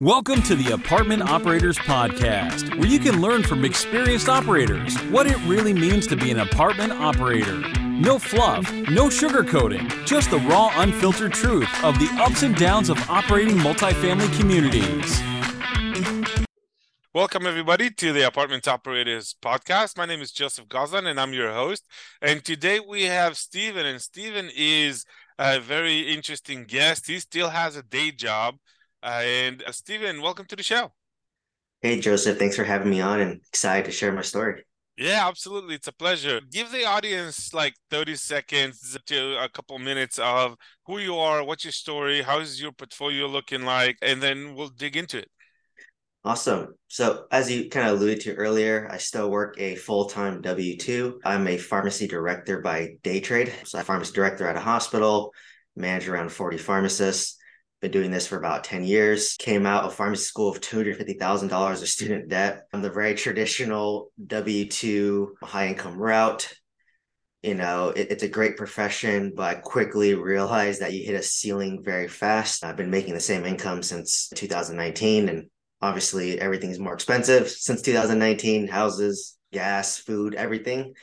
Welcome to the Apartment Operators Podcast, where you can learn from experienced operators what it really means to be an apartment operator. No fluff, no sugarcoating, just the raw, unfiltered truth of the ups and downs of operating multifamily communities. Welcome, everybody, to the Apartment Operators Podcast. My name is Joseph Goslan, and I'm your host. And today we have Steven, and Steven is a very interesting guest. He still has a day job. Steven, welcome to the show. Hey, Joseph. Thanks for having me on and excited to share my story. Yeah, absolutely. It's a pleasure. Give the audience like 30 seconds to a couple minutes of who you are, what's your story, how's your portfolio looking like, and then we'll dig into it. Awesome. So as you kind of alluded to earlier, I still work a full-time W-2. I'm a pharmacy director by day trade. So I'm a pharmacy director at a hospital, manage around 40 pharmacists. Been doing this for about 10 years. Came out of pharmacy school with $250,000 of student debt. I'm the very traditional W-2 high income route. You know, it's a great profession, but I quickly realized that you hit a ceiling very fast. I've been making the same income since 2019, and obviously everything's more expensive since 2019, houses, gas, food, everything.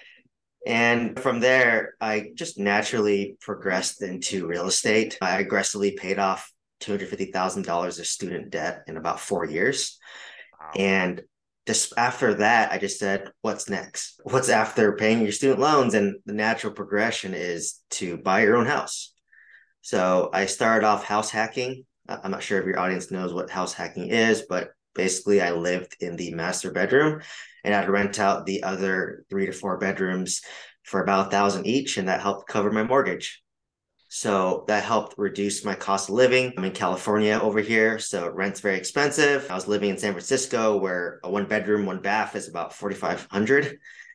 And from there, I just naturally progressed into real estate. I aggressively paid off $250,000 of student debt in about 4 years. Wow. And just after that, I just said, what's next? What's after paying your student loans? And the natural progression is to buy your own house. So I started off house hacking. I'm not sure if your audience knows what house hacking is, but basically I lived in the master bedroom and I'd rent out the other 3 to 4 bedrooms for about $1,000 each, and that helped cover my mortgage. So that helped reduce my cost of living. I'm in California over here, so rent's very expensive. I was living in San Francisco where a 1 bedroom, 1 bath is about $4,500.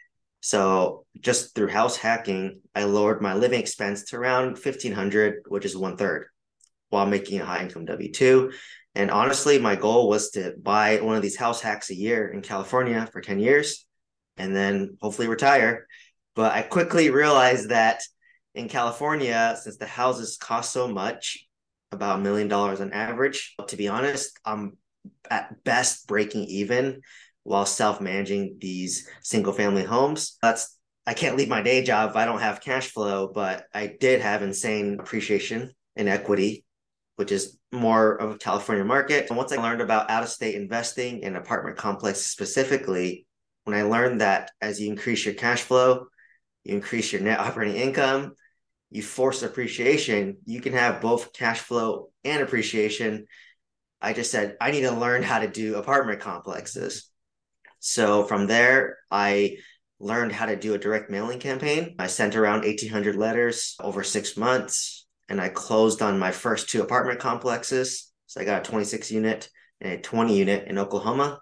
So just through house hacking, I lowered my living expense to around $1,500, which is 1/3, while making a high income W-2. And honestly, my goal was to buy one of these house hacks a year in California for 10 years and then hopefully retire. But I quickly realized that in California, since the houses cost so much, about $1 million on average, to be honest, I'm at best breaking even while self-managing these single-family homes. I can't leave my day job if I don't have cash flow, but I did have insane appreciation in equity, which is more of a California market. And once I learned about out-of-state investing in apartment complexes specifically, when I learned that as you increase your cash flow, you increase your net operating income, you force appreciation, you can have both cash flow and appreciation. I just said, I need to learn how to do apartment complexes. So from there, I learned how to do a direct mailing campaign. I sent around 1,800 letters over 6 months. And I closed on my first 2 apartment complexes. So I got a 26 unit and a 20 unit in Oklahoma.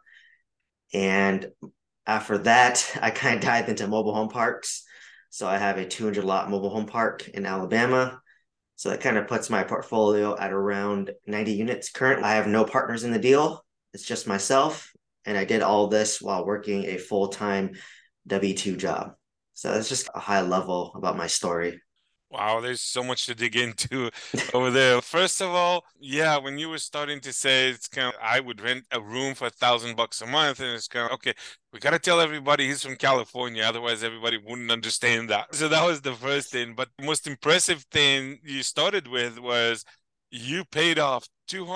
And after that, I kind of dived into mobile home parks. So I have a 200 lot mobile home park in Alabama. So that kind of puts my portfolio at around 90 units currently. I have no partners in the deal. It's just myself. And I did all this while working a full-time W-2 job. So that's just a high level about my story. Wow, there's so much to dig into over there. First of all, yeah, when you were starting to say it's kind of, I would rent a room for $1,000 a month, and it's kind of, okay, we got to tell everybody he's from California, otherwise everybody wouldn't understand that. So that was the first thing. But the most impressive thing you started with was you paid off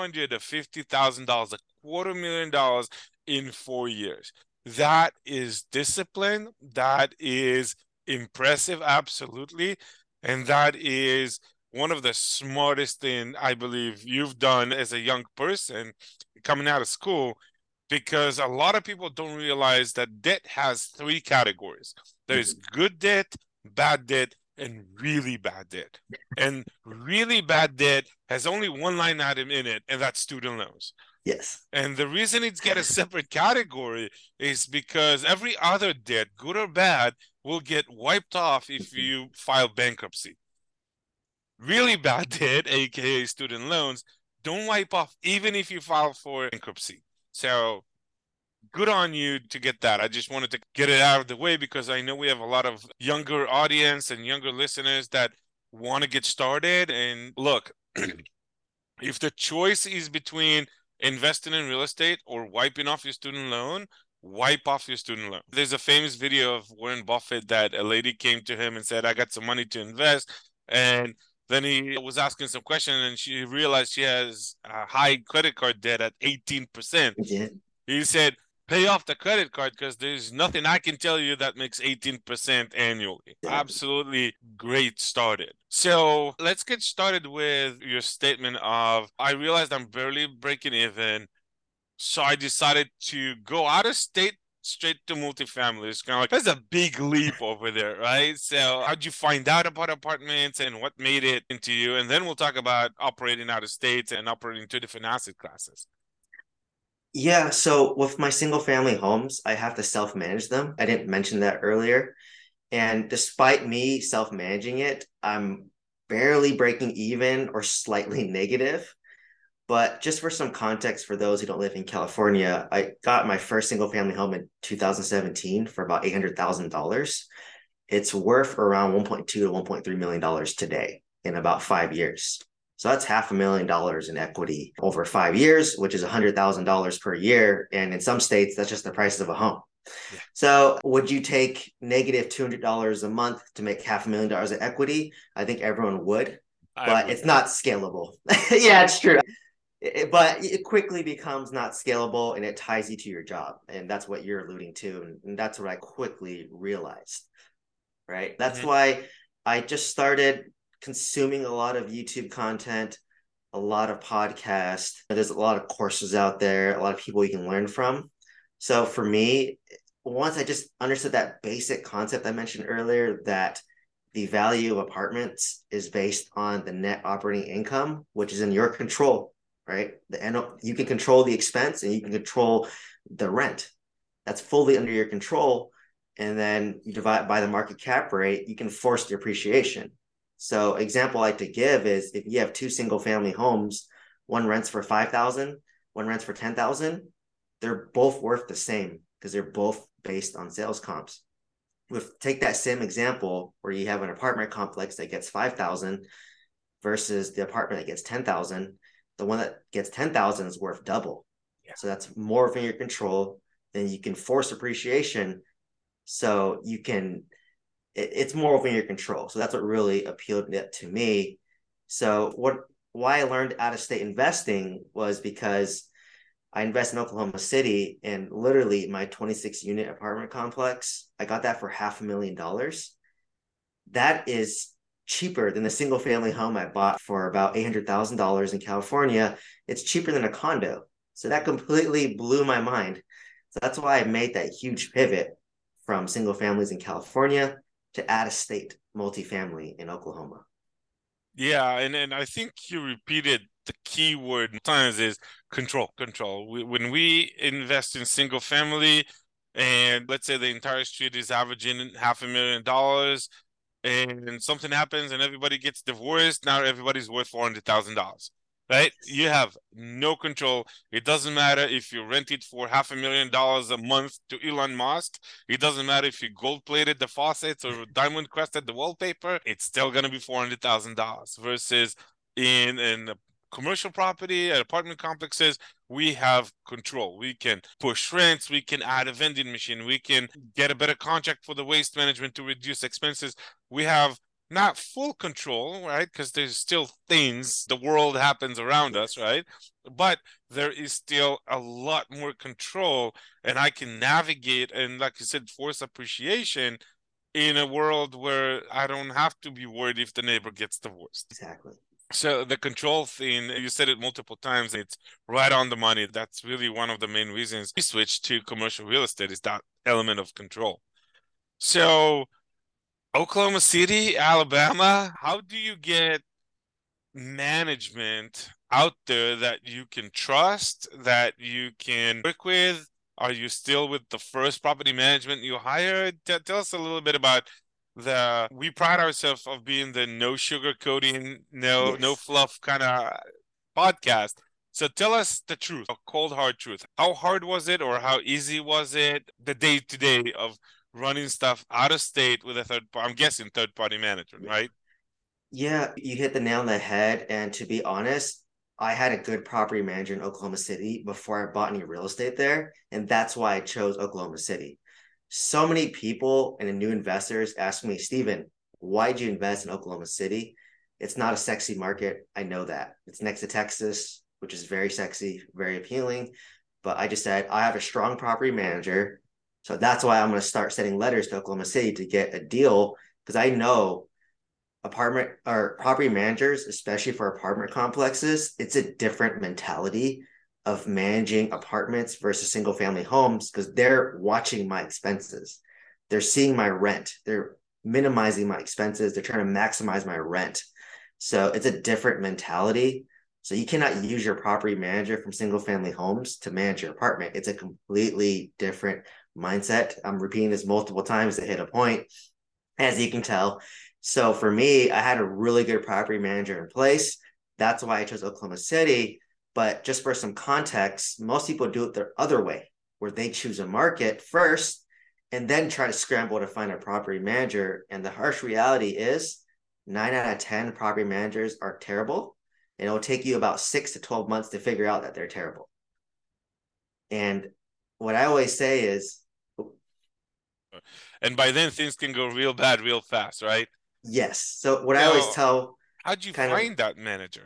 $250,000, $250,000 in 4 years. That is discipline. That is impressive, absolutely. And that is one of the smartest things I believe you've done as a young person coming out of school, because a lot of people don't realize that debt has 3 categories. There's good debt, bad debt, and really bad debt. And really bad debt has only 1 line item in it, and that's student loans. Yes. And the reason it's got a separate category is because every other debt, good or bad, will get wiped off if you file bankruptcy. Really bad debt, aka student loans, don't wipe off even if you file for bankruptcy. So good on you to get that. I just wanted to get it out of the way because I know we have a lot of younger audience and younger listeners that want to get started. And look, if the choice is between investing in real estate or wiping off your student loan, wipe off your student loan. There's a famous video of Warren Buffett that a lady came to him and said, I got some money to invest. And then he was asking some questions and she realized she has a high credit card debt at 18%. Yeah. He said, pay off the credit card because there's nothing I can tell you that makes 18% annually. Yeah. Absolutely great started. So let's get started with your statement of, I realized I'm barely breaking even. So I decided to go out of state straight to multifamily. It's kind of like, that's a big leap over there, right? So how'd you find out about apartments and what made it into you? And then we'll talk about operating out of state and operating two different asset classes. Yeah, so with my single family homes, I have to self-manage them. I didn't mention that earlier. And despite me self-managing it, I'm barely breaking even or slightly negative. But just for some context for those who don't live in California, I got my first single family home in 2017 for about $800,000. It's worth around $1.2 to $1.3 million today in about 5 years. So that's $500,000 in equity over 5 years, which is $100,000 per year. And in some states, that's just the price of a home. Yeah. So would you take negative $200 a month to make $500,000 in equity? I think everyone would, but it's not scalable. Yeah, it's true. But it quickly becomes not scalable and it ties you to your job. And that's what you're alluding to. And that's what I quickly realized, right? That's why I just started consuming a lot of YouTube content, a lot of podcasts. There's a lot of courses out there, a lot of people you can learn from. So for me, once I just understood that basic concept I mentioned earlier, that the value of apartments is based on the net operating income, which is in your control, right? You can control the expense and you can control the rent. That's fully under your control. And then you divide by the market cap rate, you can force the appreciation. So example I like to give is if you have two single family homes, one rents for $5,000, one rents for $10,000, they're both worth the same because they're both based on sales comps. Take that same example where you have an apartment complex that gets $5,000 versus the apartment that gets $10,000. The one that gets $10,000 is worth double. Yeah. So that's more within your control. Then you can force appreciation. So you can, it's more within your control. So that's what really appealed to me. So why I learned out of state investing was because I invest in Oklahoma City, and literally my 26 unit apartment complex, I got that for $500,000. That is cheaper than the single family home I bought for about $800,000 in California. It's cheaper than a condo. So that completely blew my mind. So that's why I made that huge pivot from single families in California to out of state multifamily in Oklahoma. Yeah, and I think you repeated the key word times is control. When we invest in single family, and let's say the entire street is averaging $500,000, and something happens and everybody gets divorced, now everybody's worth $400,000. Right? You have no control. It doesn't matter if you rent it for $500,000 a month to Elon Musk. It doesn't matter if you gold plated the faucets or diamond crested the wallpaper. It's still going to be $400,000 versus in a commercial property and apartment complexes, we have control. We can push rents. We can add a vending machine. We can get a better contract for the waste management to reduce expenses. We have not full control, right? Because there's still things, the world happens around us, right? But there is still a lot more control, and I can navigate and, like you said, force appreciation in a world where I don't have to be worried if the neighbor gets divorced. Exactly. So the control thing, you said it multiple times, it's right on the money. That's really one of the main reasons we switched to commercial real estate, is that element of control. So Oklahoma City, Alabama, how do you get management out there that you can trust, that you can work with? Are you still with the first property management you hired? Tell us a little bit about we pride ourselves of being the no sugarcoating, no fluff kind of podcast. So tell us the truth, a cold hard truth. How hard was it, or how easy was it, the day-to-day of running stuff out of state with I'm guessing third party management, right? Yeah, you hit the nail on the head. And to be honest, I had a good property manager in Oklahoma City before I bought any real estate there. And that's why I chose Oklahoma City. So many people and new investors ask me, Steven, why'd you invest in Oklahoma City? It's not a sexy market. I know that. It's next to Texas, which is very sexy, very appealing. But I just said, I have a strong property manager. So that's why I'm going to start sending letters to Oklahoma City to get a deal, because I know apartment or property managers, especially for apartment complexes, it's a different mentality of managing apartments versus single family homes, because they're watching my expenses. They're seeing my rent. They're minimizing my expenses. They're trying to maximize my rent. So it's a different mentality. So you cannot use your property manager from single family homes to manage your apartment. It's a completely different mindset. I'm repeating this multiple times to hit a point, as you can tell. So for me, I had a really good property manager in place. That's why I chose Oklahoma City. But just for some context, most people do it the other way, where they choose a market first and then try to scramble to find a property manager. And the harsh reality is 9 out of 10 property managers are terrible. And it'll take you about 6 to 12 months to figure out that they're terrible. And what I always say is, and by then things can go real bad real fast, right? yes. So what I always tell, how'd you kind of, find that manager?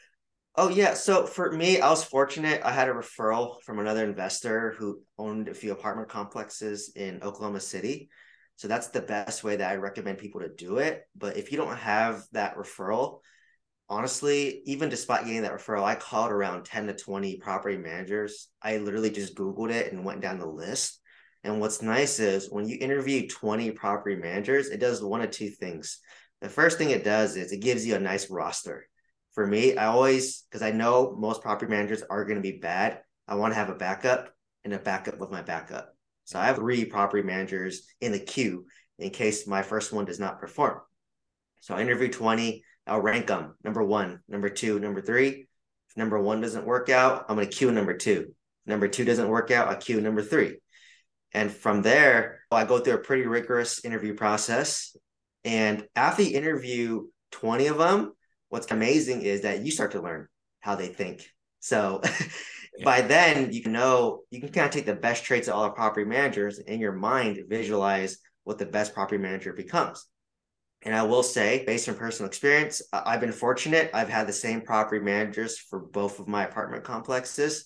oh yeah. So for me, I was fortunate. I had a referral from another investor who owned a few apartment complexes in Oklahoma City. So that's the best way that I recommend people to do it. But if you don't have that referral, honestly, even despite getting that referral, I called around 10 to 20 property managers. I literally just Googled it and went down the list. And what's nice is when you interview 20 property managers, it does one of two things. The first thing it does is it gives you a nice roster. For me, I always, because I know most property managers are going to be bad, I want to have a backup and a backup with my backup. So I have 3 property managers in the queue in case my first one does not perform. So I interview 20, I'll rank them number 1, number 2, number 3. If number 1 doesn't work out, I'm going to queue number 2. If number 2 doesn't work out, I queue number 3. And from there, I go through a pretty rigorous interview process. And after you interview 20 of them, what's amazing is that you start to learn how they think. So by then, you can kind of take the best traits of all the property managers in your mind, visualize what the best property manager becomes. And I will say, based on personal experience, I've been fortunate. I've had the same property managers for both of my apartment complexes.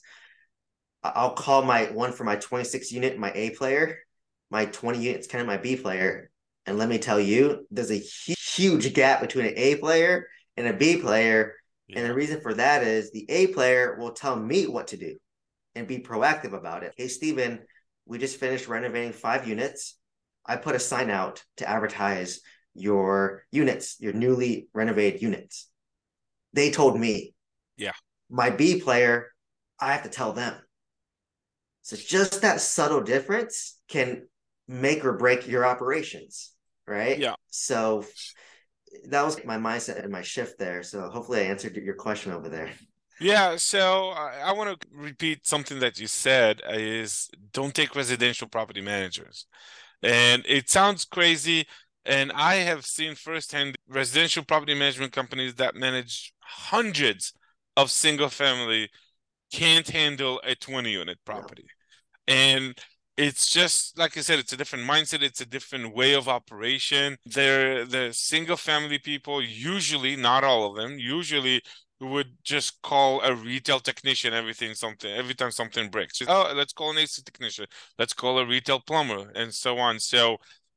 I'll call my one for my 26 unit, my A player, my 20 units, kind of my B player. And let me tell you, there's a huge gap between an A player and a B player. Yeah. And the reason for that is the A player will tell me what to do and be proactive about it. Hey, Steven, we just finished renovating 5 units. I put a sign out to advertise your units, your newly renovated units. They told me. Yeah. My B player, I have to tell them. So just that subtle difference can make or break your operations, right? Yeah. So that was my mindset and my shift there. So hopefully I answered your question over there. Yeah, so I want to repeat something that you said is don't take residential property managers. And it sounds crazy. And I have seen firsthand residential property management companies that manage hundreds of single family can't handle a 20-unit property. No. And it's just, like I said, it's a different mindset. It's a different way of operation. The single family people, usually, not all of them, usually would just call a retail technician every time something breaks. Oh, let's call an AC technician. Let's call a retail plumber, and so on. So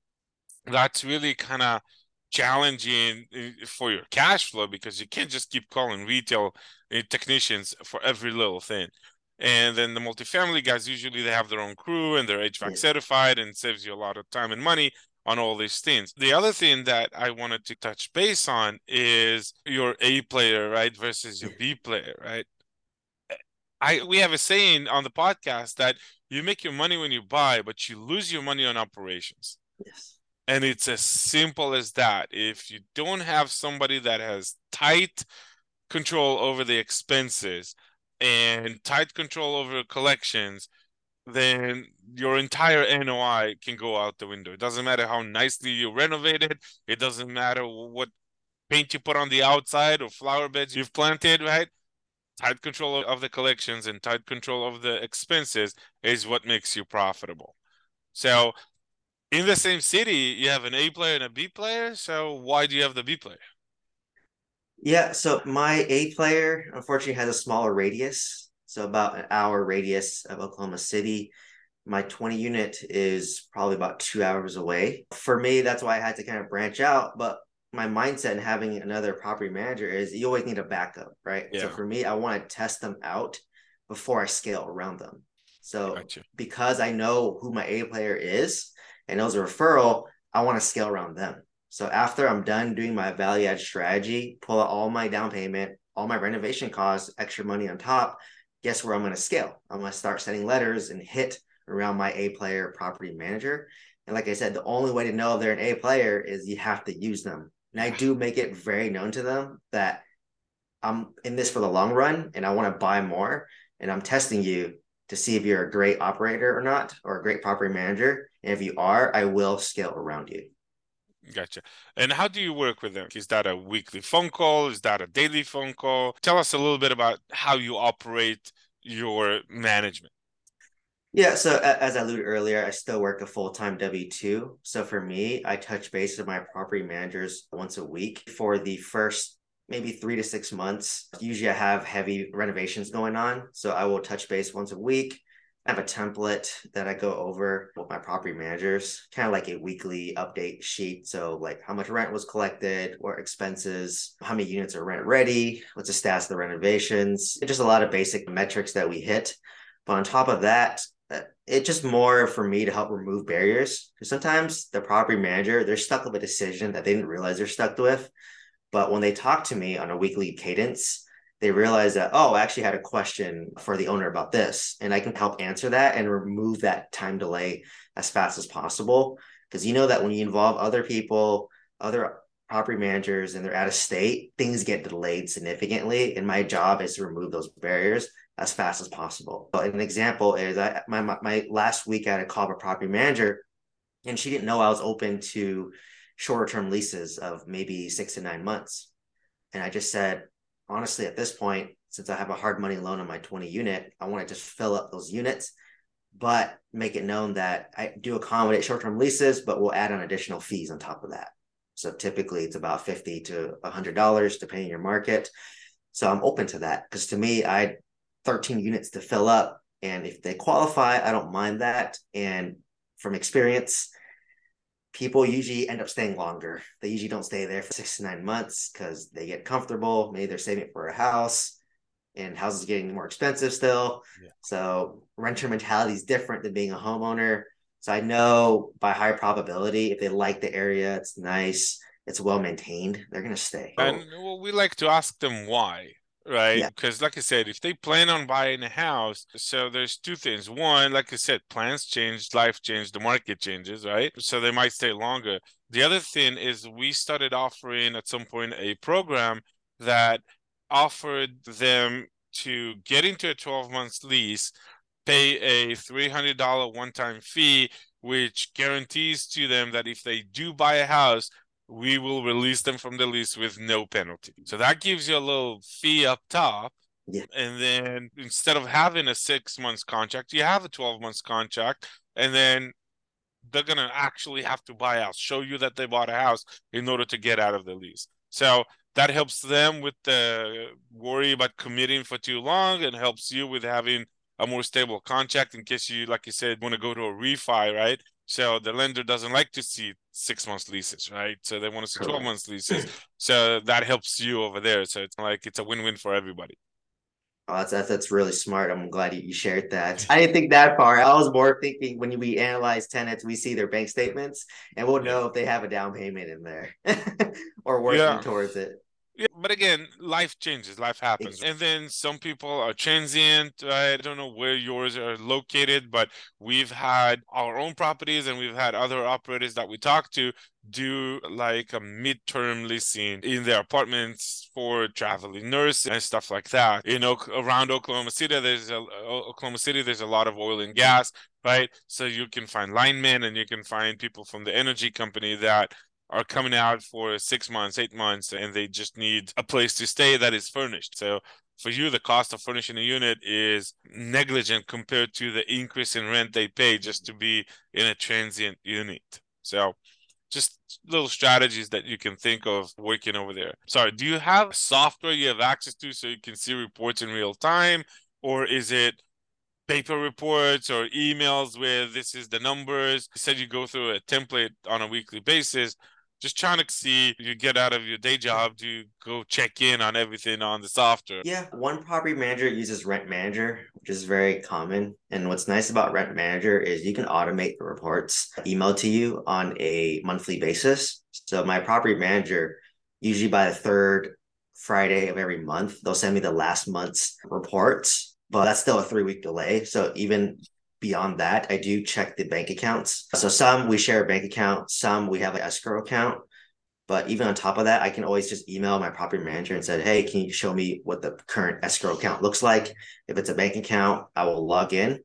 that's really kind of challenging for your cash flow, because you can't just keep calling retail technicians for every little thing. And then the multifamily guys, usually they have their own crew and they're HVAC certified, and saves you a lot of time and money on all these things. The other thing that I wanted to touch base on is your A player, right, versus your B player, right? We have a saying on the podcast that you make your money when you buy, but you lose your money on operations. Yes. And it's as simple as that. If you don't have somebody that has tight control over the expenses and tight control over collections, then your entire NOI can go out the window. It doesn't matter how nicely you renovate it. It doesn't matter what paint you put on the outside or flower beds you've planted, right? tight control of the collections and tight control of the expenses is what makes you profitable. So in the same city, you have an A player and a B player. So why do you have the B player? Yeah, so my A player unfortunately has a smaller radius, so about an hour radius of Oklahoma City. My 20 unit is probably about 2 hours away. For me, that's why I had to kind of branch out. But my mindset in having another property manager is you always need a backup, right? So Yeah, for me, I want to test them out before I scale around them. So gotcha. because I know who my A player is and knows a referral, I want to scale around them. So after I'm done doing my value add strategy, pull out all my down payment, all my renovation costs, extra money on top, guess where I'm going to scale? I'm going to start sending letters and hit around my A player property manager. And like I said, the only way to know if they're an A player is you have to use them. And I Yeah. do make it very known to them that I'm in this for the long run and I want to buy more. And I'm testing you to see if you're a great operator or not, or a great property manager. And if you are, I will scale around you. Gotcha. And how do you work with them? Is that a weekly phone call? Is that a daily phone call? Tell us a little bit about how you operate your management. Yeah, so as I alluded earlier, I still work a full-time W-2. So for me, I touch base with my property managers once a week for the first maybe 3 to 6 months. Usually I have heavy renovations going on. So I will touch base once a week. I have a template that I go over with my property managers, kind of like a weekly update sheet. So like how much rent was collected, what expenses, how many units are rent ready, what's the status of the renovations, just a lot of basic metrics that we hit. But on top of that, it's just more for me to help remove barriers. Because sometimes the property manager, they're stuck with a decision that they didn't realize they're stuck with. But when they talk to me on a weekly cadence, they realize that, oh, I actually had a question for the owner about this. And I can help answer that and remove that time delay as fast as possible. Because you know that when you involve other people, other property managers, and they're out of state, things get delayed significantly. And my job is to remove those barriers as fast as possible. But an example is my last week I had a call with a property manager, and she didn't know I was open to shorter term leases of maybe 6 to 9 months. And I just said, honestly, at this point, since I have a hard money loan on my 20 unit, I want to just fill up those units, but make it known that I do accommodate short term leases, but we'll add on additional fees on top of that. So typically it's about $50 to $100, depending on your market. So I'm open to that because to me, I had 13 units to fill up. And if they qualify, I don't mind that. And from experience, people usually end up staying longer. They usually don't stay there for 6 to 9 months because they get comfortable. Maybe they're saving for a house and houses are getting more expensive still. Yeah. So renter mentality is different than being a homeowner. So I know by high probability, if they like the area, it's nice, it's well maintained, they're going to stay. And well, we like to ask them why, right? Yeah. Because, like I said, if they plan on buying a house, so there's two things. One, like I said, plans change, life changes, the market changes, right? So they might stay longer. The other thing is we started offering at some point a program that offered them to get into a 12-month lease, pay a $300 one-time fee, which guarantees to them that if they do buy a house, we will release them from the lease with no penalty. So that gives you a little fee up top. Yeah. And then instead of having a 6 months contract, you have a 12 months contract. And then they're going to actually have to buy a house, show you that they bought a house in order to get out of the lease. So that helps them with the worry about committing for too long and helps you with having a more stable contract in case you, like you said, want to go to a refi, right? So the lender doesn't like to see 6 months leases, right? So they want to see 12 months leases. So that helps you over there. So it's like it's a win-win for everybody. Oh, that's really smart. I'm glad you shared that. I didn't think that far. I was more thinking when we analyze tenants, we see their bank statements and we'll know if they have a down payment in there or working Yeah. towards it. Yeah, but again, life changes, life happens. And then some people are transient. I don't know where yours are located, but we've had our own properties and we've had other operators that we talk to do like a midterm leasing in their apartments for traveling nurses and stuff like that. You know, around Oklahoma City, there's a lot of oil and gas, right? So you can find linemen and you can find people from the energy company that are coming out for 6 months, 8 months, and they just need a place to stay that is furnished. So for you, the cost of furnishing a unit is negligent compared to the increase in rent they pay just to be in a transient unit. So just little strategies that you can think of working over there. Sorry, do you have software you have access to so you can see reports in real time? Or is it paper reports or emails where this is the numbers? You said you go through a template on a weekly basis. Just trying to see, you get out of your day job to go check in on everything on the software. Yeah, one property manager uses Rent Manager, which is very common. And what's nice about Rent Manager is you can automate the reports emailed to you on a monthly basis. So my property manager, usually by the third Friday of every month, they'll send me the last month's reports, but that's still a 3-week delay. So even beyond that, I do check the bank accounts. So some we share a bank account, some we have an escrow account. But even on top of that, I can always just email my property manager and say, hey, can you show me what the current escrow account looks like? If it's a bank account, I will log in.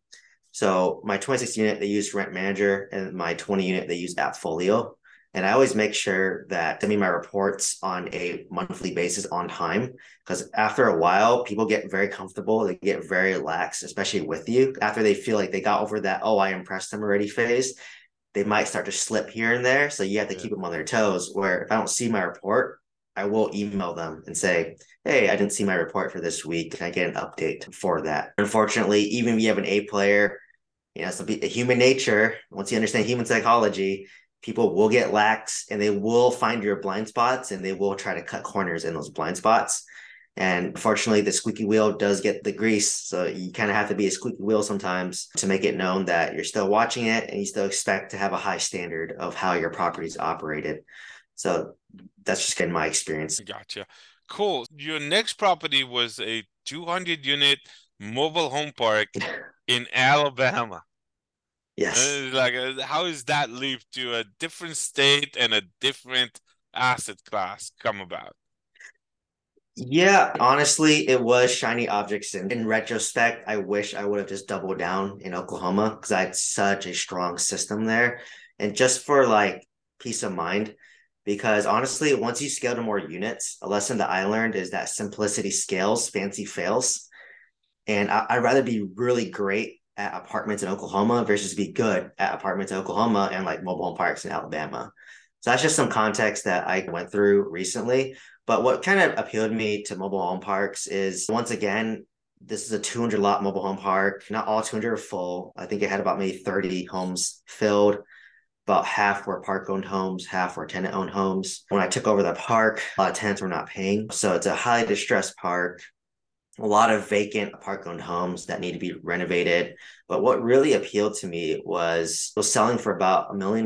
So my 26 unit, they use Rent Manager, and my 20 unit, they use Appfolio. And I always make sure that send me my reports on a monthly basis on time, because after a while, people get very comfortable. They get very lax, especially with you. After they feel like they got over that, oh, I impressed them already phase, they might start to slip here and there. So you have to keep them on their toes, where if I don't see my report, I will email them and say, hey, I didn't see my report for this week. Can I get an update for that? Unfortunately, even if you have an A player, some human nature, once you understand human psychology, people will get lax and they will find your blind spots and they will try to cut corners in those blind spots. And unfortunately, the squeaky wheel does get the grease. So you kind of have to be a squeaky wheel sometimes to make it known that you're still watching it and you still expect to have a high standard of how your property is operated. So that's just been my experience. Gotcha. Cool. Your next property was a 200 unit mobile home park in Alabama. Yes. How is that leap to a different state and a different asset class come about? Yeah, honestly, it was shiny objects. And in retrospect, I wish I would have just doubled down in Oklahoma because I had such a strong system there. And just for peace of mind, because honestly, once you scale to more units, a lesson that I learned is that simplicity scales, fancy fails. And I'd rather be really great at apartments in Oklahoma versus be good at apartments in Oklahoma and mobile home parks in Alabama. So that's just some context that I went through recently. But what kind of appealed me to mobile home parks is, once again, this is a 200 lot mobile home park. Not all 200 are full. I think it had about maybe 30 homes filled. About half were park-owned homes, half were tenant-owned homes. When I took over the park, a lot of tenants were not paying. So it's a highly distressed park. A lot of vacant park-owned homes that need to be renovated. But what really appealed to me was selling for about $1 million,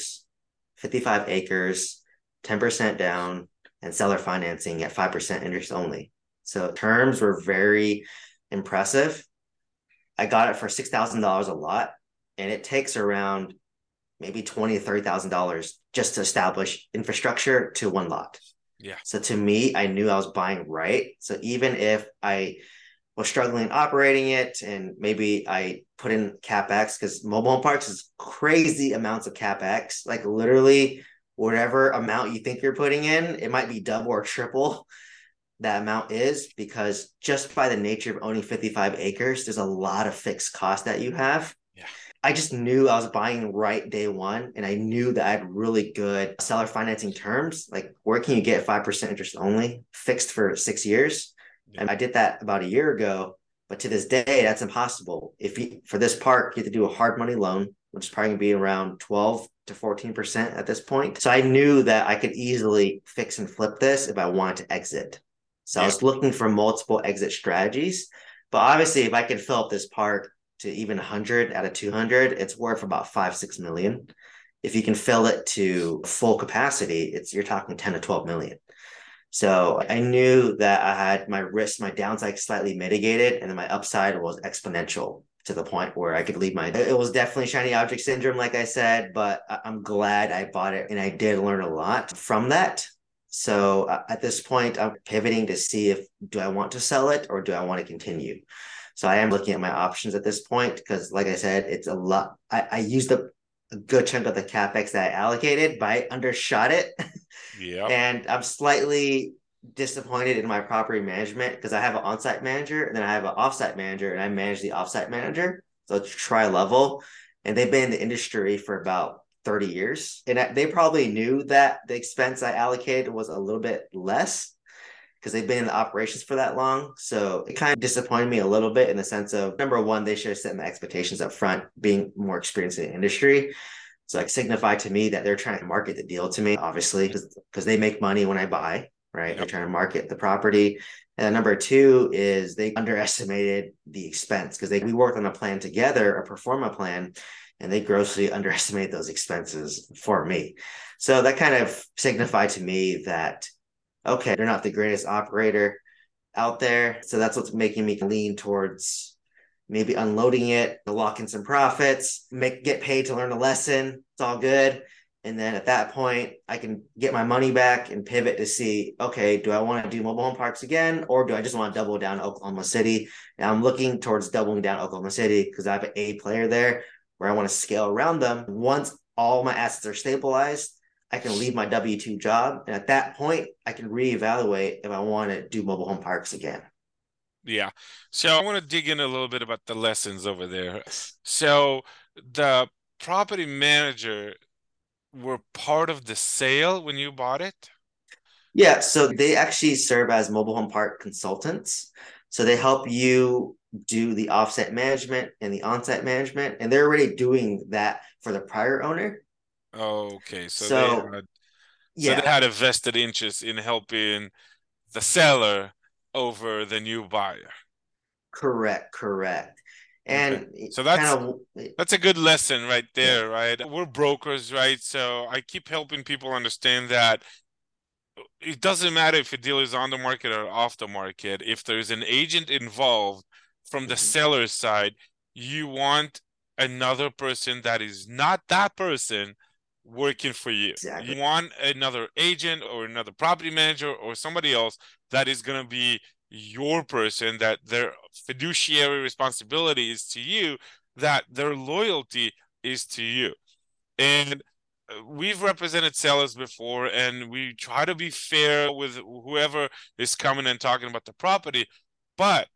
55 acres, 10% down, and seller financing at 5% interest only. So terms were very impressive. I got it for $6,000 a lot, and it takes around maybe $20,000 to $30,000 just to establish infrastructure to one lot. Yeah. So to me, I knew I was buying right. So even if I was struggling operating it and maybe I put in CapEx, because mobile home parks is crazy amounts of CapEx, literally whatever amount you think you're putting in, it might be double or triple that amount is, because just by the nature of owning 55 acres, there's a lot of fixed costs that you have. Yeah. I just knew I was buying right day one, and I knew that I had really good seller financing terms. Where can you get 5% interest only, fixed for 6 years? Yeah. And I did that about a year ago, but to this day, that's impossible. For this park, you have to do a hard money loan, which is probably going to be around 12 to 14% at this point. So I knew that I could easily fix and flip this if I wanted to exit. So I was looking for multiple exit strategies. But obviously, if I could fill up this park to even 100 out of 200, it's worth about 5-6 million. If you can fill it to full capacity, you're talking 10 to 12 million. So I knew that I had my risk, my downside slightly mitigated, and then my upside was exponential to the point where I could leave it was definitely shiny object syndrome, like I said, but I'm glad I bought it, and I did learn a lot from that. So at this point, I'm pivoting to see do I want to sell it or do I want to continue? So I am looking at my options at this point, because like I said, it's a lot. I used a good chunk of the CapEx that I allocated, but I undershot it. Yeah. And I'm slightly disappointed in my property management because I have an on-site manager and then I have an off-site manager, and I manage the off-site manager. So it's tri-level, and they've been in the industry for about 30 years. And they probably knew that the expense I allocated was a little bit less because they've been in the operations for that long. So it kind of disappointed me a little bit in the sense of, number one, they should have set my expectations up front, being more experienced in the industry. So it signified to me that they're trying to market the deal to me, obviously, because they make money when I buy, right? Yep. They're trying to market the property. And number two is they underestimated the expense because we worked on a plan together, a pro forma plan, and they grossly underestimated those expenses for me. So that kind of signified to me that, okay, they're not the greatest operator out there. So that's what's making me lean towards maybe unloading it, to lock in some profits, get paid to learn a lesson. It's all good. And then at that point, I can get my money back and pivot to see, okay, do I want to do mobile home parks again? Or do I just want to double down Oklahoma City? And I'm looking towards doubling down Oklahoma City because I have an A player there where I want to scale around them. Once all my assets are stabilized, I can leave my W-2 job. And at that point, I can reevaluate if I want to do mobile home parks again. Yeah. So I want to dig in a little bit about the lessons over there. So the property manager were part of the sale when you bought it? Yeah. So they actually serve as mobile home park consultants. So they help you do the offset management and the on-site management. And they're already doing that for the prior owner. Okay. So they had a vested interest in helping the seller over the new buyer. Correct. And okay. So that's a good lesson right there, right? We're brokers, right? So I keep helping people understand that it doesn't matter if a deal is on the market or off the market. If there's an agent involved from the seller's side, you want another person that is not that person working for you. Exactly. You want another agent or another property manager or somebody else that is going to be your person, that their fiduciary responsibility is to you, that their loyalty is to you. And we've represented sellers before, and we try to be fair with whoever is coming and talking about the property, but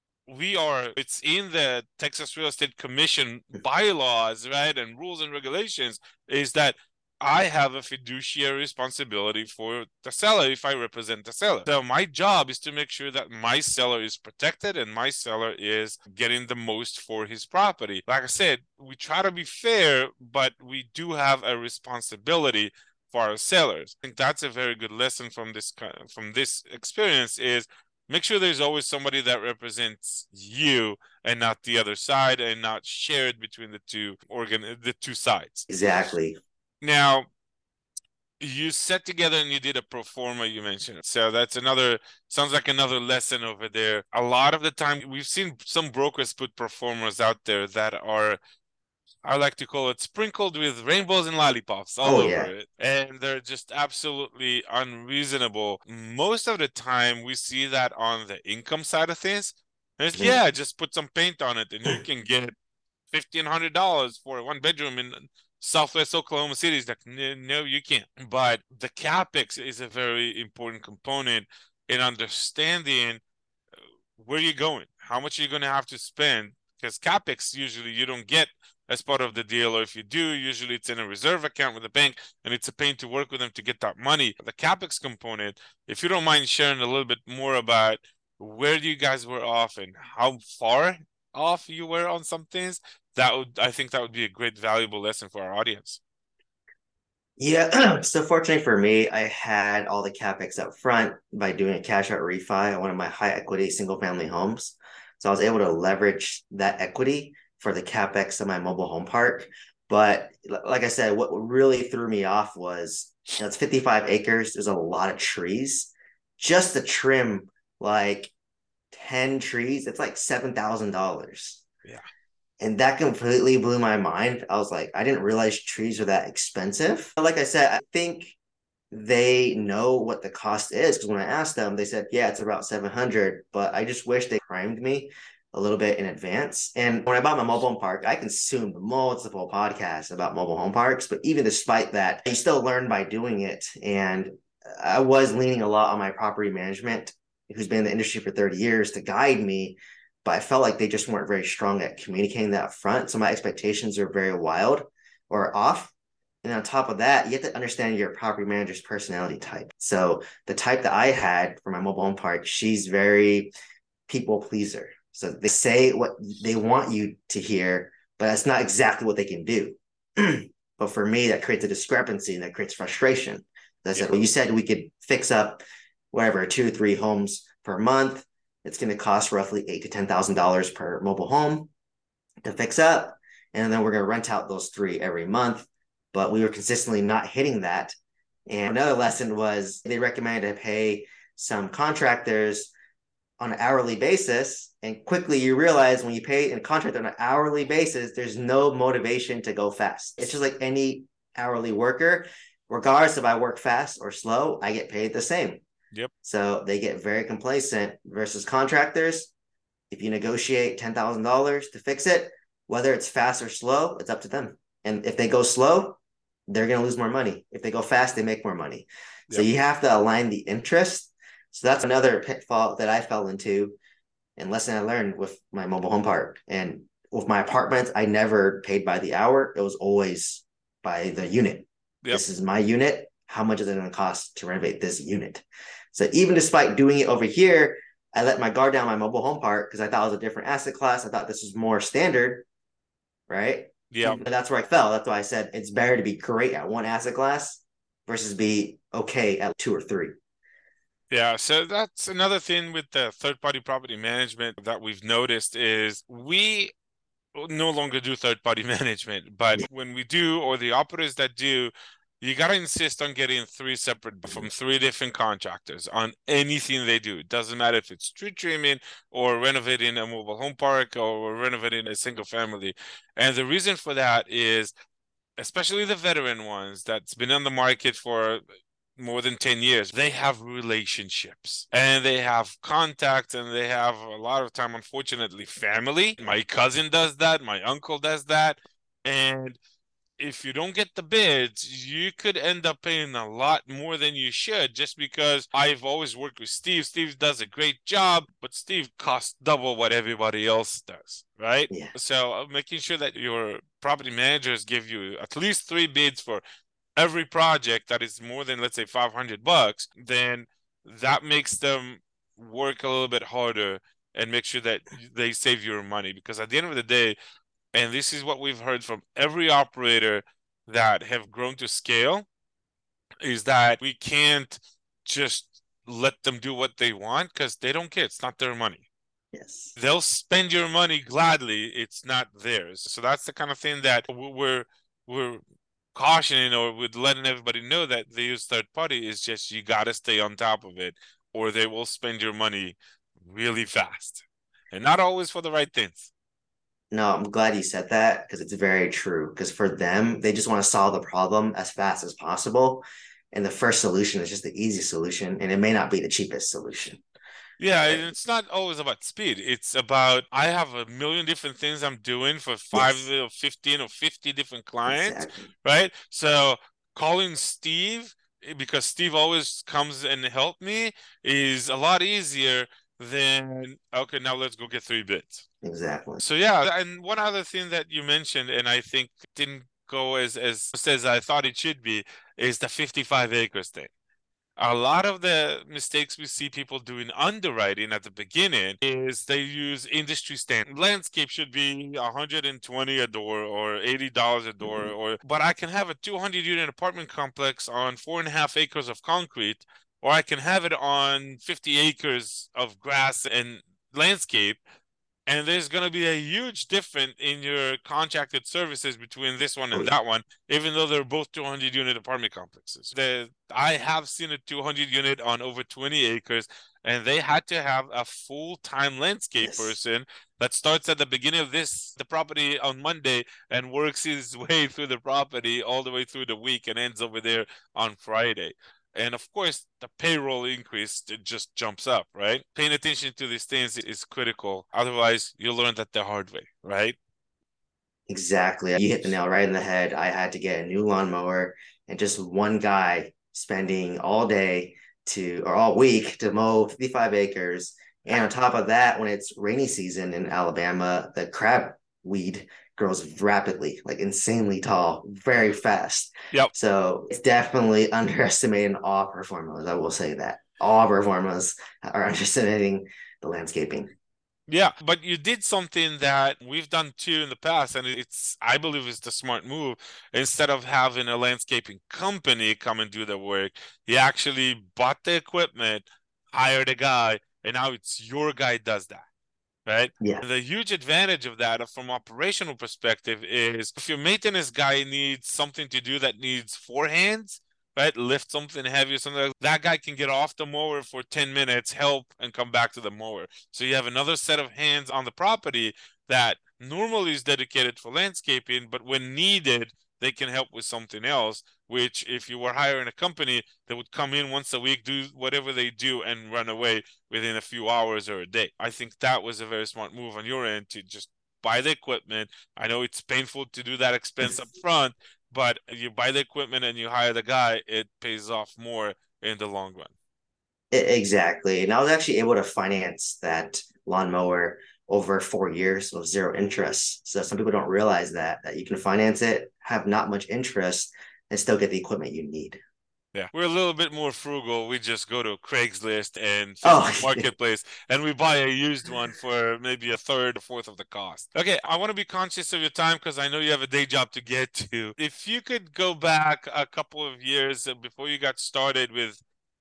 it's in the Texas Real Estate Commission bylaws, right, and rules and regulations, is that I have a fiduciary responsibility for the seller if I represent the seller. So my job is to make sure that my seller is protected and my seller is getting the most for his property. Like I said, we try to be fair, but we do have a responsibility for our sellers. I think that's a very good lesson from this experience is make sure there's always somebody that represents you and not the other side, and not shared between the two sides. Exactly. Now, you set together and you did a pro forma, you mentioned. So sounds like another lesson over there. A lot of the time, we've seen some brokers put pro formas out there that are, I like to call it, sprinkled with rainbows and lollipops all over it. And they're just absolutely unreasonable. Most of the time, we see that on the income side of things. Just put some paint on it and you can get $1,500 for a one bedroom in Southwest Oklahoma City. Is like, no, you can't. But the CapEx is a very important component in understanding where you're going, how much you're going to have to spend, because CapEx usually you don't get as part of the deal, or if you do, usually it's in a reserve account with the bank, and it's a pain to work with them to get that money. The CapEx component, if you don't mind sharing a little bit more about where you guys were off and how far off you were on some things, I think that would be a great valuable lesson for our audience. Yeah. So fortunately for me, I had all the CapEx up front by doing a cash out refi on one of my high equity single family homes. So I was able to leverage that equity for the CapEx of my mobile home park. But like I said, what really threw me off was, it's 55 acres. There's a lot of trees. Just to trim like 10 trees, it's like $7,000. Yeah. And that completely blew my mind. I was like, I didn't realize trees are that expensive. But like I said, I think they know what the cost is, because when I asked them, they said, yeah, it's about 700. But I just wish they primed me a little bit in advance. And when I bought my mobile home park, I consumed multiple podcasts about mobile home parks. But even despite that, you still learn by doing it. And I was leaning a lot on my property management, who's been in the industry for 30 years, to guide me, but I felt like they just weren't very strong at communicating that up front. So my expectations are very wild or off. And on top of that, you have to understand your property manager's personality type. So the type that I had for my mobile home park, she's very people pleaser. So they say what they want you to hear, but that's not exactly what they can do. But for me, that creates a discrepancy and that creates frustration. I said, well, you said we could fix up whatever 2 or 3 homes per month. It's going to cost roughly $8,000 to $10,000 per mobile home to fix up, and then we're going to rent out those 3 every month. But we were consistently not hitting that. And another lesson was they recommended to pay some contractors on an hourly basis. And quickly you realize when you pay a contractor on an hourly basis, there's no motivation to go fast. It's just like any hourly worker. Regardless if I work fast or slow, I get paid the same. Yep. So they get very complacent versus contractors. If you negotiate $10,000 to fix it, whether it's fast or slow, it's up to them. And if they go slow, they're going to lose more money. If they go fast, they make more money. Yep. So you have to align the interest. So that's another pitfall that I fell into and lesson I learned with my mobile home park. And with my apartments, I never paid by the hour. It was always by the unit. Yep. This is my unit. How much is it going to cost to renovate this unit? So even despite doing it over here, I let my guard down my mobile home park because I thought it was a different asset class. I thought this was more standard, right? Yeah. But that's where I fell. That's why I said it's better to be great at one asset class versus be okay at 2 or 3. Yeah, so that's another thing with the third-party property management that we've noticed is we no longer do third-party management, but when we do, or the operators that do, you got to insist on getting 3 separate from 3 different contractors on anything they do. It doesn't matter if it's tree trimming or renovating a mobile home park or renovating a single family. And the reason for that is, especially the veteran ones that's been on the market for more than 10 years, they have relationships and they have contacts and they have a lot of time, unfortunately, family. My cousin does that. My uncle does that. And if you don't get the bids, you could end up paying a lot more than you should just because I've always worked with Steve. Steve does a great job, but Steve costs double what everybody else does, right? Yeah. So making sure that your property managers give you at least 3 bids for every project that is more than, let's say, $500, then that makes them work a little bit harder and make sure that they save your money. Because at the end of the day, and this is what we've heard from every operator that have grown to scale, is that we can't just let them do what they want because they don't care. It's not their money. Yes. They'll spend your money gladly. It's not theirs. So that's the kind of thing that we're cautioning or with letting everybody know that they use third party is just you got to stay on top of it or they will spend your money really fast and not always for the right things. No, I'm glad you said that because it's very true. Because for them, they just want to solve the problem as fast as possible. And the first solution is just the easy solution. And it may not be the cheapest solution. Yeah, it's not always about speed. It's about, I have a million different things I'm doing for 5 or 15 or 50 different clients, right? So calling Steve, because Steve always comes and help me, is a lot easier than, okay, now let's go get 3 bids. Exactly. So yeah, and one other thing that you mentioned, and I think didn't go as I thought it should be, is the 55 acres thing. A lot of the mistakes we see people doing underwriting at the beginning is they use industry standard. Landscape should be $120 a door or $80 a door, but I can have a 200-unit apartment complex on 4.5 acres of concrete, or I can have it on 50 acres of grass and landscape. And there's going to be a huge difference in your contracted services between this one and that one, even though they're both 200-unit apartment complexes. I have seen a 200-unit on over 20 acres, and they had to have a full-time landscape person that starts at the beginning of the property on Monday and works his way through the property all the way through the week and ends over there on Friday. And of course, the payroll increase, it just jumps up, right? Paying attention to these things is critical. Otherwise, you'll learn that the hard way, right? Exactly. You hit the nail right in the head. I had to get a new lawnmower, and just one guy spending all day or all week to mow 55 acres. And on top of that, when it's rainy season in Alabama, the crab weed grows rapidly, like insanely tall, very fast. Yep. So it's definitely underestimating all of our formulas. I will say that all of our formulas are underestimating the landscaping. Yeah, but you did something that we've done too in the past, and I believe it's the smart move. Instead of having a landscaping company come and do the work, you actually bought the equipment, hired a guy, and now it's your guy does that, right? Yeah. The huge advantage of that from operational perspective is if your maintenance guy needs something to do that needs four hands, right? Lift something heavy or something like that guy can get off the mower for 10 minutes, help, and come back to the mower. So you have another set of hands on the property that normally is dedicated for landscaping, but when needed, they can help with something else, which if you were hiring a company, they would come in once a week, do whatever they do, and run away within a few hours or a day. I think that was a very smart move on your end to just buy the equipment. I know it's painful to do that expense up front, but you buy the equipment and you hire the guy, it pays off more in the long run. Exactly. And I was actually able to finance that lawnmower over 4 years with zero interest. So some people don't realize that you can finance it, have not much interest, and still get the equipment you need. Yeah, we're a little bit more frugal. We just go to Craigslist and Oh, Marketplace, and we buy a used one for maybe a third or fourth of the cost. Okay, I want to be conscious of your time because I know you have a day job to get to. If you could go back a couple of years before you got started with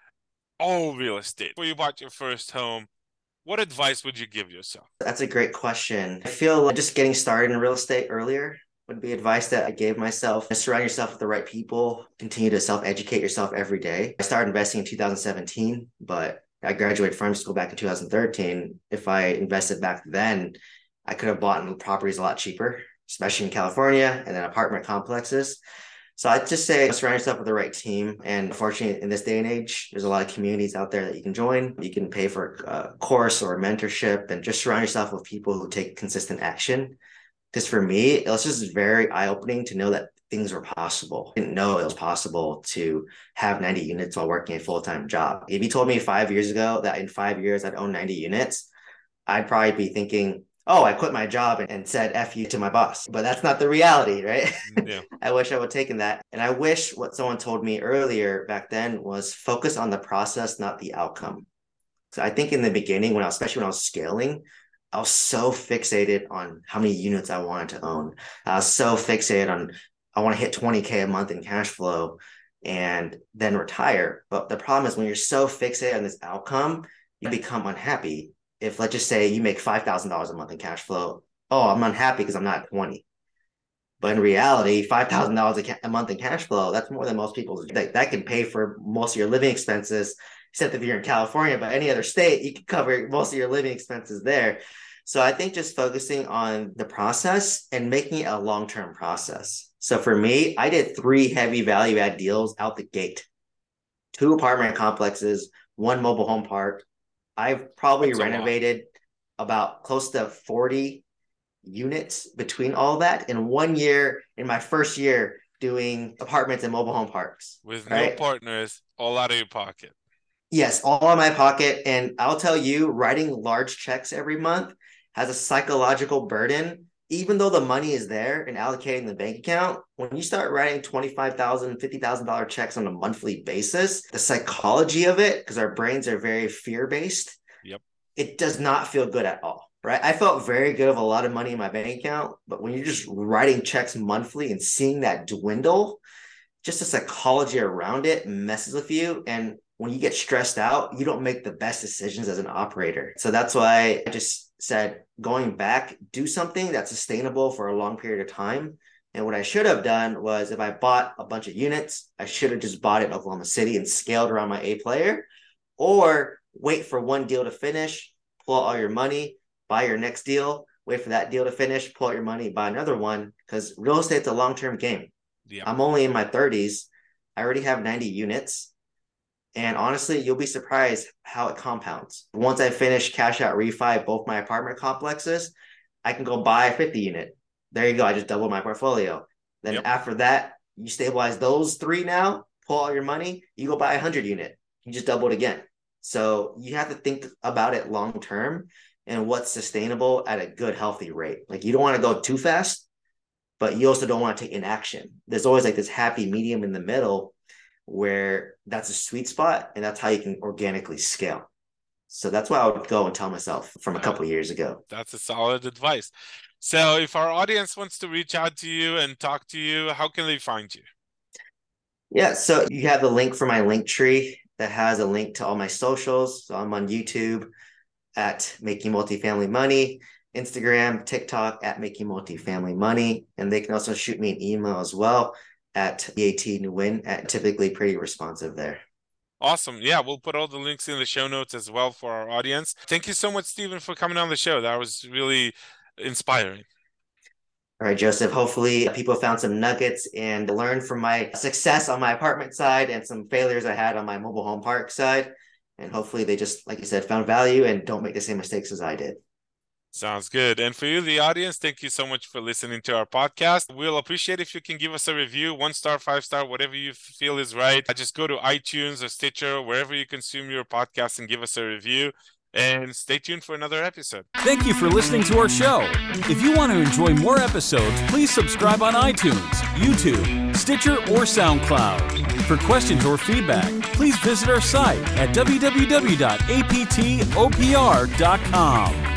all real estate, before you bought your first home, what advice would you give yourself? that's a great question. I feel like just getting started in real estate earlier would be advice that I gave myself. Surround yourself with the right people, continue to self-educate yourself every day. I started investing in 2017, but I graduated from school back in 2013. If I invested back then, I could have bought properties a lot cheaper, especially in California and then apartment complexes. So I'd just say surround yourself with the right team. And fortunately, in this day and age, there's a lot of communities out there that you can join. You can pay for a course or a mentorship and just surround yourself with people who take consistent action. Because for me, it was just very eye-opening to know that things were possible. I didn't know it was possible to have 90 units while working a full-time job. If you told me 5 years ago that in 5 years I'd own 90 units, I'd probably be thinking, oh, I quit my job and said F you to my boss. But that's not the reality, right? Yeah. I wish I would have taken that. And I wish what someone told me earlier back then was focus on the process, not the outcome. So I think in the beginning, especially when I was scaling, I was so fixated on how many units I wanted to own. I was so fixated on I want to hit 20K a month in cash flow and then retire. But the problem is when you're so fixated on this outcome, you become unhappy. If let's just say you make $5,000 a month in cash flow, oh, I'm unhappy because I'm not at 20. But in reality, $5,000 a month in cash flow, that's more than most people. That can pay for most of your living expenses, except if you're in California, but any other state, you can cover most of your living expenses there. So I think just focusing on the process and making it a long-term process. So for me, I did 3 heavy value add deals out the gate, 2 apartment complexes, 1 mobile home park. I've probably renovated about close to 40 units between all that in 1 year, in my first year doing apartments and mobile home parks. With no partners, all out of your pocket. Yes, all in my pocket. And I'll tell you, writing large checks every month has a psychological burden. Even though the money is there and allocated in the bank account, when you start writing $25,000, $50,000 checks on a monthly basis, the psychology of it, because our brains are very fear-based, it does not feel good at all, right? I felt very good of a lot of money in my bank account, but when you're just writing checks monthly and seeing that dwindle, just the psychology around it messes with you. And when you get stressed out, you don't make the best decisions as an operator. So that's why I just said, going back, do something that's sustainable for a long period of time. And what I should have done was if I bought a bunch of units, I should have just bought it in Oklahoma City and scaled around my A player, or wait for one deal to finish, pull out all your money, buy your next deal, wait for that deal to finish, pull out your money, buy another one, because real estate's a long-term game. Yeah. I'm only in my 30s. I already have 90 units. And honestly, you'll be surprised how it compounds. Once I finish cash out refi both my apartment complexes, I can go buy a 50 unit. There you go. I just doubled my portfolio. Then after that, you stabilize those 3 now, pull all your money, you go buy a 100 unit. You just double it again. So you have to think about it long term and what's sustainable at a good, healthy rate. Like you don't want to go too fast, but you also don't want to take inaction. There's always like this happy medium in the middle where that's a sweet spot, and that's how you can organically scale. So that's what I would go and tell myself from a couple of years ago. That's a solid advice. So if our audience wants to reach out to you and talk to you, how can they find you? Yeah, so you have the link for my Linktree that has a link to all my socials. So I'm on YouTube at Making Multifamily Money, Instagram, TikTok at Making Multifamily Money, and they can also shoot me an email as well at BATNewin, at typically pretty responsive there. Awesome. Yeah, we'll put all the links in the show notes as well for our audience. Thank you so much, Stephen, for coming on the show. That was really inspiring. All right, Joseph, hopefully people found some nuggets and learned from my success on my apartment side and some failures I had on my mobile home park side. And hopefully they just, like you said, found value and don't make the same mistakes as I did. Sounds good. And for you, the audience, thank you so much for listening to our podcast. We'll appreciate if you can give us a review, 1 star, 5 star, whatever you feel is right. Just go to iTunes or Stitcher, wherever you consume your podcast, and give us a review. And stay tuned for another episode. Thank you for listening to our show. If you want to enjoy more episodes, please subscribe on iTunes, YouTube, Stitcher, or SoundCloud. For questions or feedback, please visit our site at www.aptopr.com.